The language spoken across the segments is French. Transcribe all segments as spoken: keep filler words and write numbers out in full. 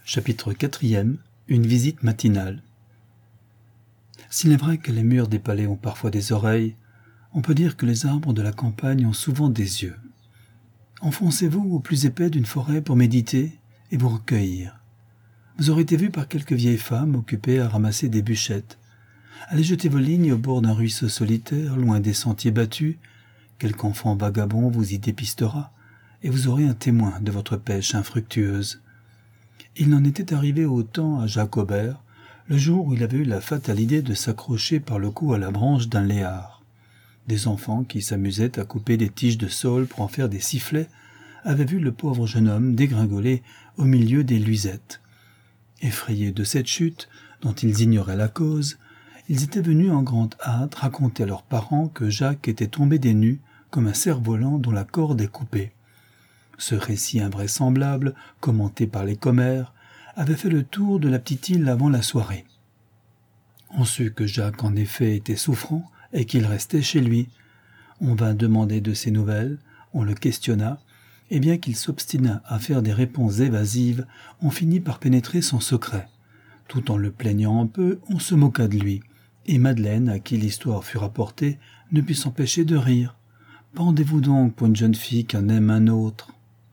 Chapitre quatrième. Une visite matinale. S'il est vrai que les murs des palais ont parfois des oreilles, on peut dire que les arbres de la campagne ont souvent des yeux. Enfoncez-vous au plus épais d'une forêt pour méditer et vous recueillir. Vous aurez été vu par quelques vieilles femmes occupées à ramasser des bûchettes. Allez jeter vos lignes au bord d'un ruisseau solitaire, loin des sentiers battus. Quelque enfant vagabond vous y dépistera, et vous aurez un témoin de votre pêche infructueuse. Il n'en était arrivé autant à Jacques Aubert, le jour où il avait eu la fatale idée de s'accrocher par le cou à la branche d'un léard. Des enfants qui s'amusaient à couper des tiges de saule pour en faire des sifflets avaient vu le pauvre jeune homme dégringoler au milieu des luisettes. Effrayés de cette chute, dont ils ignoraient la cause, ils étaient venus en grande hâte raconter à leurs parents que Jacques était tombé des nues comme un cerf-volant dont la corde est coupée. Ce récit invraisemblable, commenté par les commères, avait fait le tour de la petite île avant la soirée. On sut que Jacques en effet était souffrant et qu'il restait chez lui. On vint demander de ses nouvelles, on le questionna, et bien qu'il s'obstinât à faire des réponses évasives, on finit par pénétrer son secret. Tout en le plaignant un peu, on se moqua de lui, et Madeleine, à qui l'histoire fut rapportée, ne put s'empêcher de rire. « Pendez-vous donc pour une jeune fille qu'un aime un autre ?»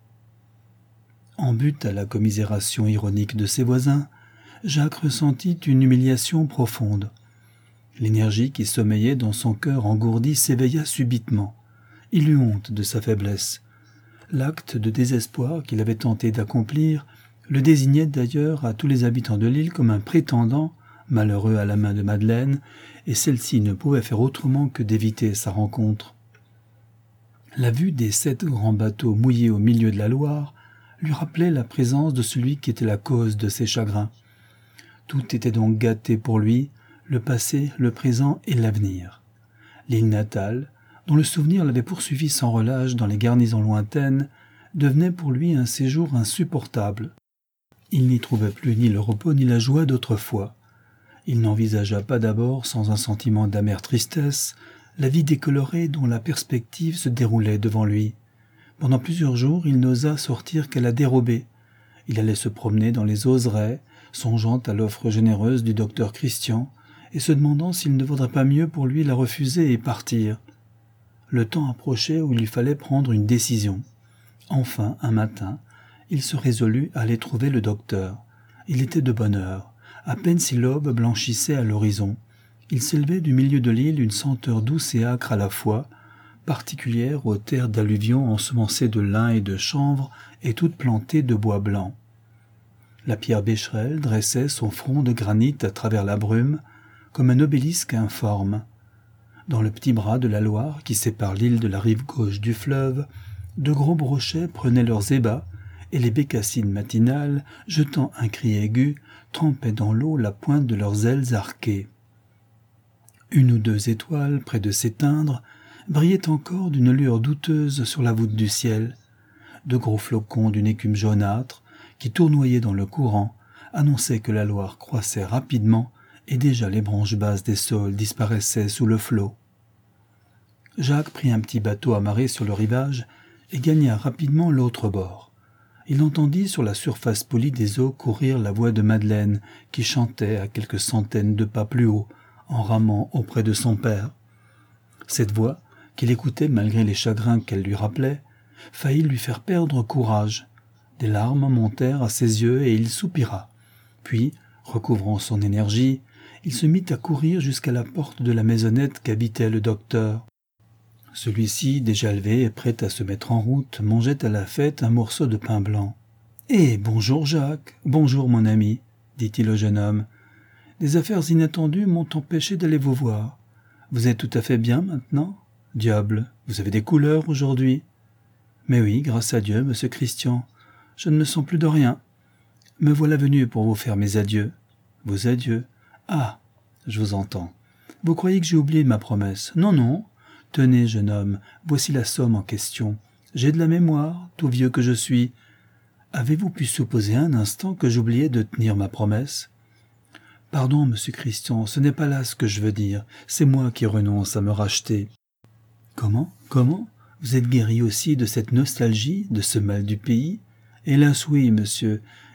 En butte à la commisération ironique de ses voisins, Jacques ressentit une humiliation profonde. L'énergie qui sommeillait dans son cœur engourdi s'éveilla subitement. Il eut honte de sa faiblesse. L'acte de désespoir qu'il avait tenté d'accomplir le désignait d'ailleurs à tous les habitants de l'île comme un prétendant, malheureux à la main de Madeleine, et celle-ci ne pouvait faire autrement que d'éviter sa rencontre. La vue des sept grands bateaux mouillés au milieu de la Loire lui rappelait la présence de celui qui était la cause de ses chagrins. Tout était donc gâté pour lui, le passé, le présent et l'avenir. L'île natale, dont le souvenir l'avait poursuivi sans relâche dans les garnisons lointaines, devenait pour lui un séjour insupportable. Il n'y trouvait plus ni le repos ni la joie d'autrefois. Il n'envisagea pas d'abord, sans un sentiment d'amère tristesse, la vie décolorée dont la perspective se déroulait devant lui. Pendant plusieurs jours, il n'osa sortir qu'à la dérobée. Il allait se promener dans les oseraies, songeant à l'offre généreuse du docteur Christian, et se demandant s'il ne vaudrait pas mieux pour lui la refuser et partir. Le temps approchait où il lui fallait prendre une décision. Enfin, un matin, il se résolut à aller trouver le docteur. Il était de bonne heure. À peine si l'aube blanchissait à l'horizon. Il s'élevait du milieu de l'île une senteur douce et âcre à la fois, particulière aux terres d'alluvions ensemencées de lin et de chanvre et toutes plantées de bois blanc. La pierre Becherel dressait son front de granit à travers la brume, comme un obélisque informe. Dans le petit bras de la Loire qui sépare l'île de la rive gauche du fleuve, de gros brochets prenaient leurs ébats, et les bécassines matinales, jetant un cri aigu, trempaient dans l'eau la pointe de leurs ailes arquées. Une ou deux étoiles, près de s'éteindre, brillaient encore d'une lueur douteuse sur la voûte du ciel. De gros flocons d'une écume jaunâtre, qui tournoyaient dans le courant, annonçaient que la Loire croissait rapidement et déjà les branches basses des saules disparaissaient sous le flot. Jacques prit un petit bateau amarré sur le rivage et gagna rapidement l'autre bord. Il entendit sur la surface polie des eaux courir la voix de Madeleine qui chantait à quelques centaines de pas plus haut, en ramant auprès de son père. Cette voix, qu'il écoutait malgré les chagrins qu'elle lui rappelait, faillit lui faire perdre courage. Des larmes montèrent à ses yeux et il soupira. Puis, recouvrant son énergie, il se mit à courir jusqu'à la porte de la maisonnette qu'habitait le docteur. Celui-ci, déjà levé et prêt à se mettre en route, mangeait à la fête un morceau de pain blanc. « Eh, bonjour Jacques, bonjour mon ami, » dit-il au jeune homme. « Des affaires inattendues m'ont empêché d'aller vous voir. Vous êtes tout à fait bien maintenant ? Diable, vous avez des couleurs aujourd'hui. »« Mais oui, grâce à Dieu, monsieur Christian, je ne me sens plus de rien. Me voilà venu pour vous faire mes adieux. »« Vos adieux ? Ah, je vous entends. Vous croyez que j'ai oublié ma promesse ? Non, non. Tenez, jeune homme, voici la somme en question. J'ai de la mémoire, tout vieux que je suis. Avez-vous pu supposer un instant que j'oubliais de tenir ma promesse ? Pardon, monsieur Christian, ce n'est pas là ce que je veux dire. C'est moi qui renonce à me racheter. Comment ? Comment ? Vous êtes guéri aussi de cette nostalgie, de ce mal du pays ? Hélas oui, monsieur.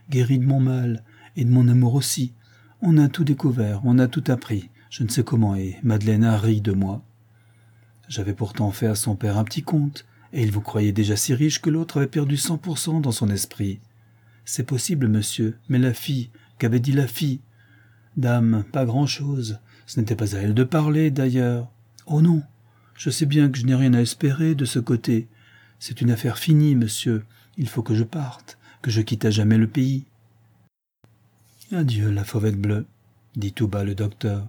guéri de mon mal, et de mon amour aussi. On a tout découvert, on a tout appris, je ne sais comment, et Madeleine a ri de moi. J'avais pourtant fait à son père un petit compte, et il vous croyait déjà si riche que l'autre avait perdu cent pour cent dans son esprit. C'est possible, monsieur, mais la fille, qu'avait dit la fille? Dame, pas grand-chose, ce n'était pas à elle de parler, d'ailleurs. Oh non, je sais bien que je n'ai rien à espérer de ce côté. C'est une affaire finie, monsieur, il faut que je parte, que je quitte à jamais le pays. Adieu, la fauvette bleue, dit tout bas le docteur.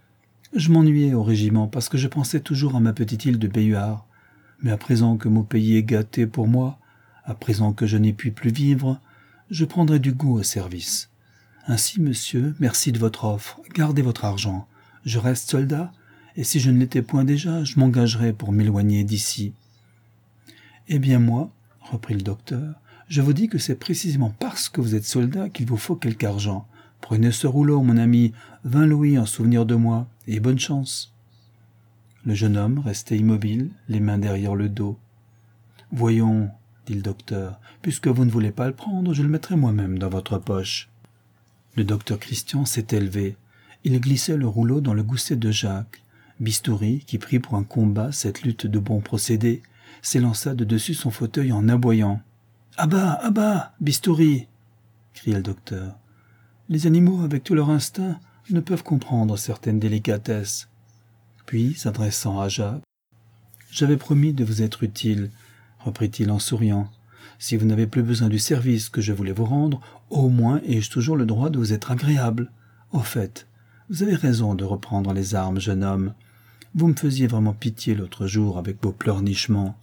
Je m'ennuyais au régiment parce que je pensais toujours à ma petite île de Béhuard. Mais à présent que mon pays est gâté pour moi, à présent que je n'y puis plus vivre, je prendrai du goût au service. Ainsi, monsieur, merci de votre offre, gardez votre argent. Je reste soldat, et si je ne l'étais point déjà, je m'engagerai pour m'éloigner d'ici. Eh bien moi, reprit le docteur, je vous dis que c'est précisément parce que vous êtes soldat qu'il vous faut quelque argent. Prenez ce rouleau, mon ami, vingt louis en souvenir de moi, et bonne chance. Le jeune homme restait immobile, les mains derrière le dos. « Voyons, dit le docteur, puisque vous ne voulez pas le prendre, je le mettrai moi-même dans votre poche. » Le docteur Christian s'était levé. Il glissait le rouleau dans le gousset de Jacques. Bistouri, qui prit pour un combat cette lutte de bons procédés, s'élança de dessus son fauteuil en aboyant. « À bas, à bas, Bistouri !» cria le docteur. Les animaux, avec tout leur instinct, ne peuvent comprendre certaines délicatesses. Puis, s'adressant à Jacques, « J'avais promis de vous être utile, » reprit-il en souriant. « Si vous n'avez plus besoin du service que je voulais vous rendre, au moins ai-je toujours le droit de vous être agréable. Au fait, vous avez raison de reprendre les armes, jeune homme. Vous me faisiez vraiment pitié l'autre jour avec vos pleurnichements.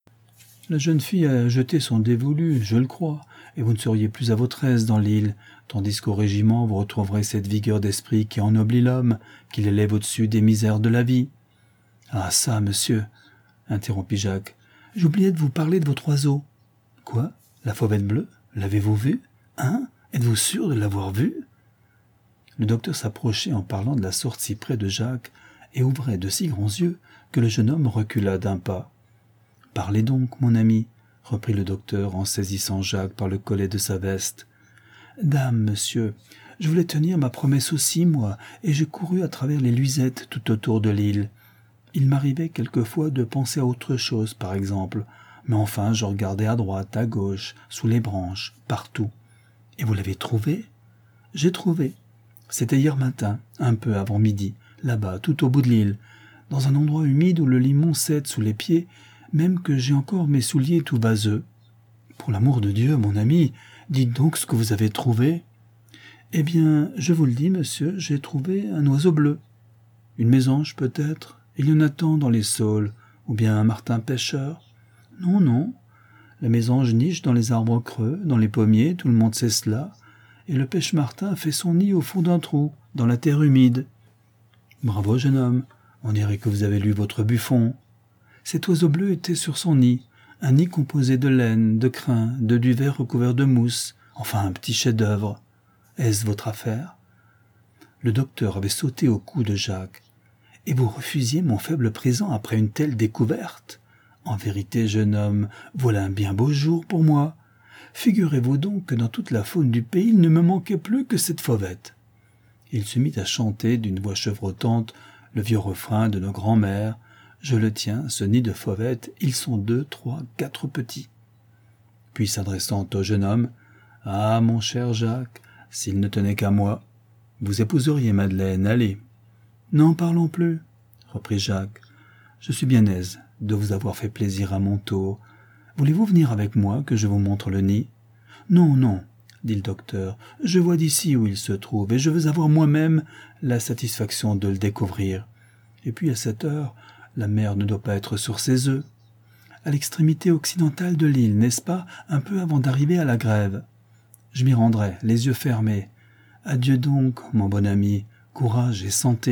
La jeune fille a jeté son dévolu, je le crois, et vous ne seriez plus à votre aise dans l'île, tandis qu'au régiment vous retrouverez cette vigueur d'esprit qui ennoblit l'homme, qui l'élève au-dessus des misères de la vie. »« Ah ça, monsieur, interrompit Jacques, j'oubliais de vous parler de votre oiseau. »« Quoi, la fauvette bleue? L'avez-vous vue? Hein? Êtes-vous sûr de l'avoir vue ?» Le docteur s'approchait en parlant de la sorte si près de Jacques, et ouvrait de si grands yeux que le jeune homme recula d'un pas. « Parlez donc, mon ami, » reprit le docteur en saisissant Jacques par le collet de sa veste. « Dame, monsieur, je voulais tenir ma promesse aussi, moi, et j'ai couru à travers les luisettes tout autour de l'île. Il m'arrivait quelquefois de penser à autre chose, par exemple, mais enfin je regardais à droite, à gauche, sous les branches, partout. Et vous l'avez trouvé? J'ai trouvé. C'était hier matin, un peu avant midi, là-bas, tout au bout de l'île, dans un endroit humide où le limon cède sous les pieds, même que j'ai encore mes souliers tout vaseux. Pour l'amour de Dieu, mon ami, dites donc ce que vous avez trouvé. Eh bien, je vous le dis, monsieur, j'ai trouvé un oiseau bleu. Une mésange, peut-être. Il y en a tant dans les saules. Ou bien un martin pêcheur. Non, non. La mésange niche dans les arbres creux, dans les pommiers, tout le monde sait cela. Et le pêche-martin fait son nid au fond d'un trou, dans la terre humide. Bravo, jeune homme. On dirait que vous avez lu votre Buffon. Cet oiseau bleu était sur son nid, un nid composé de laine, de crin, de duvet recouvert de mousse, enfin un petit chef-d'œuvre. Est-ce votre affaire? Le docteur avait sauté au cou de Jacques. Et vous refusiez mon faible présent après une telle découverte? En vérité, jeune homme, voilà un bien beau jour pour moi. Figurez-vous donc que dans toute la faune du pays, il ne me manquait plus que cette fauvette. Il se mit à chanter d'une voix chevrotante le vieux refrain de nos grands-mères. Je le tiens, ce nid de fauvettes, ils sont deux, trois, quatre petits. Puis s'adressant au jeune homme, « Ah, mon cher Jacques, s'il ne tenait qu'à moi, vous épouseriez Madeleine, allez. »« N'en parlons plus, » reprit Jacques. « Je suis bien aise de vous avoir fait plaisir à mon tour. Voulez-vous venir avec moi que je vous montre le nid ?»« Non, non, » dit le docteur, « je vois d'ici où il se trouve, et je veux avoir moi-même la satisfaction de le découvrir. Et puis à cette heure, la mer ne doit pas être sur ses œufs. À l'extrémité occidentale de l'île, n'est-ce pas, un peu avant d'arriver à la grève. Je m'y rendrai, les yeux fermés. Adieu donc, mon bon ami, courage et santé. »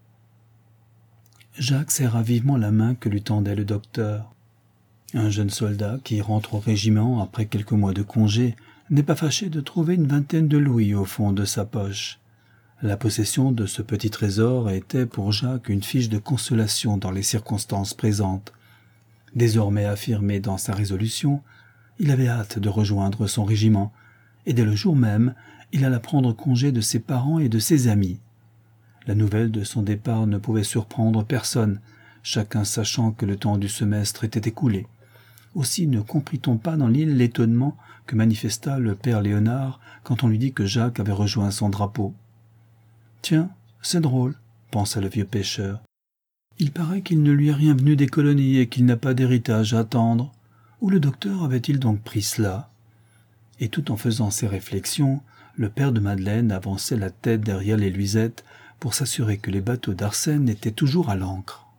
Jacques serra vivement la main que lui tendait le docteur. Un jeune soldat qui rentre au régiment après quelques mois de congé n'est pas fâché de trouver une vingtaine de louis au fond de sa poche. La possession de ce petit trésor était pour Jacques une fiche de consolation dans les circonstances présentes. Désormais affirmé dans sa résolution, il avait hâte de rejoindre son régiment, et dès le jour même, il alla prendre congé de ses parents et de ses amis. La nouvelle de son départ ne pouvait surprendre personne, chacun sachant que le temps du semestre était écoulé. Aussi ne comprit-on pas dans l'île l'étonnement que manifesta le père Léonard quand on lui dit que Jacques avait rejoint son drapeau. « Tiens, c'est drôle, » pensa le vieux pêcheur. « Il paraît qu'il ne lui est rien venu des colonies et qu'il n'a pas d'héritage à attendre. Où le docteur avait-il donc pris cela ?» Et tout en faisant ces réflexions, le père de Madeleine avançait la tête derrière les luisettes pour s'assurer que les bateaux d'Arsène étaient toujours à l'ancre.